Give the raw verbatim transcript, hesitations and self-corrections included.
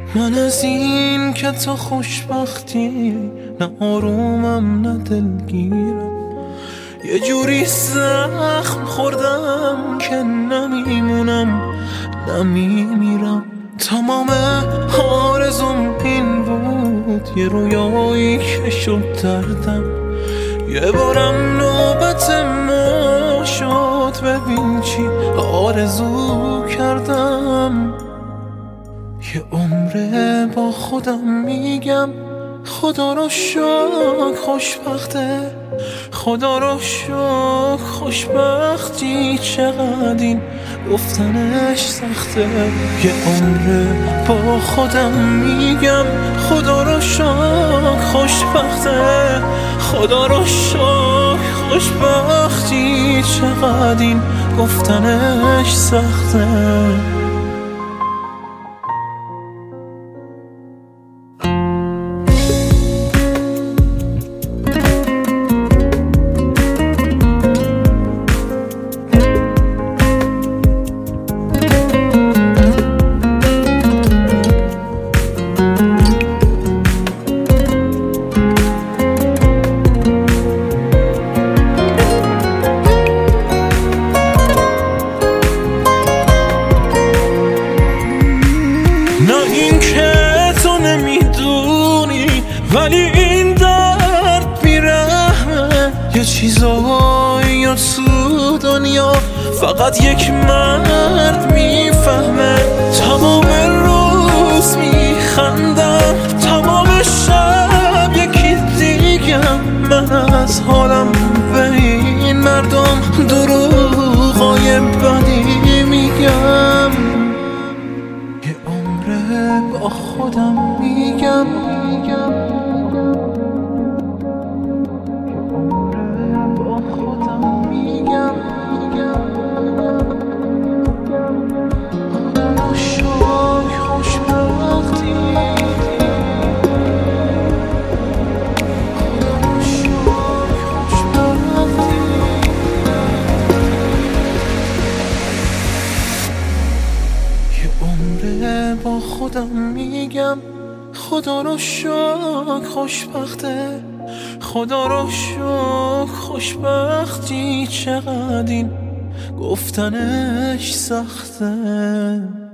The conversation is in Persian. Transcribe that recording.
من از این که تو خوشبختی نه آرومم نه دلگیرم، یه جوری زخم خوردم که نمیمونم نمیمیرم. تمام آرزوم این بود یه رویایی که شد دردم، یه بارم نوبت ما شد ببین چی آرزو کردم. یه عمره با خودم میگم خدا رو شکر خوشبخته، خدا رو شکر خوشبختی چقدر این گفتنش سخته. یه عمره با خودم میگم خدا رو شکر خوشبخته، خدا رو شکر خوشبختی چقدر این گفتنش سخته. نه این که تو نمیدونی ولی این درد بیرحمه، یه چیزایی تو دنیا فقط یک مرد میفهمه. تمام روز میخندم تمام شب یکی دیگم، من از حالم به این مردم دروغای بدی میگم. با خودم میگم با خودم میگم خدا رو شکر خوشبختی، خدا رو شکر خوشبختی. یه عمره با خودم میگم خدا رو شکر خوشبخته، خدا رو شکر خوشبختی چقدر این گفتنش سخته.